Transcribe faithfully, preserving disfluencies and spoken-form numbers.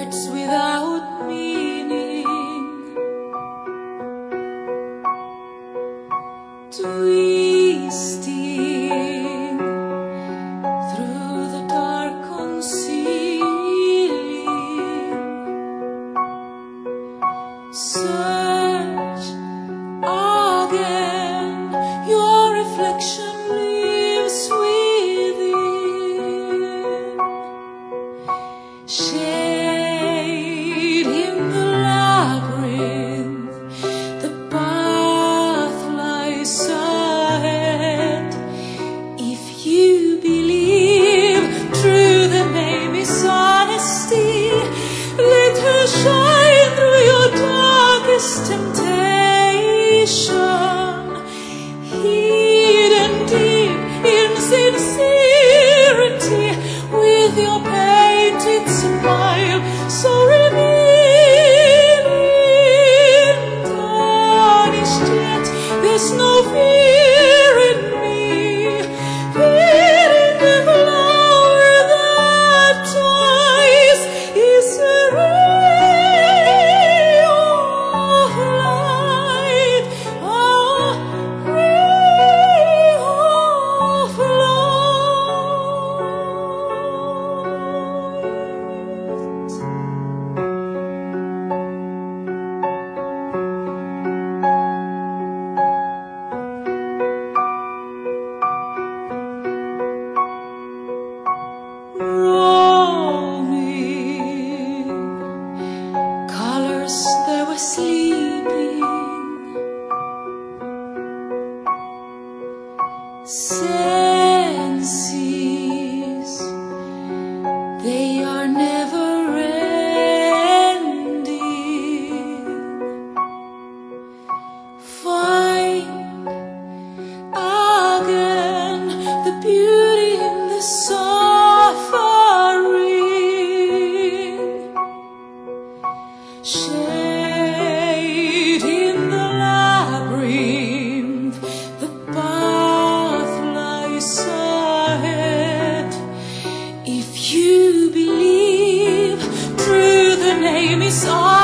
words without meaning, twisting through the dark concealing. Search again, your reflection lives within. Shade in the labyrinth, the path lies ahead. If you believe truth, the name is honesty. Let her shine through your darkest temptation, hidden deep in sincerity, with your painted smile so revealing. Tarnished yet, there's no fear in me, fear in the flower that twice is a ray of light, a ray of light. Roaming, colors that were sleeping, senses, they are never ending. Find again the beauty in the suffering. Shade in the labyrinth, the path lies ahead. If you believe true, the name is on.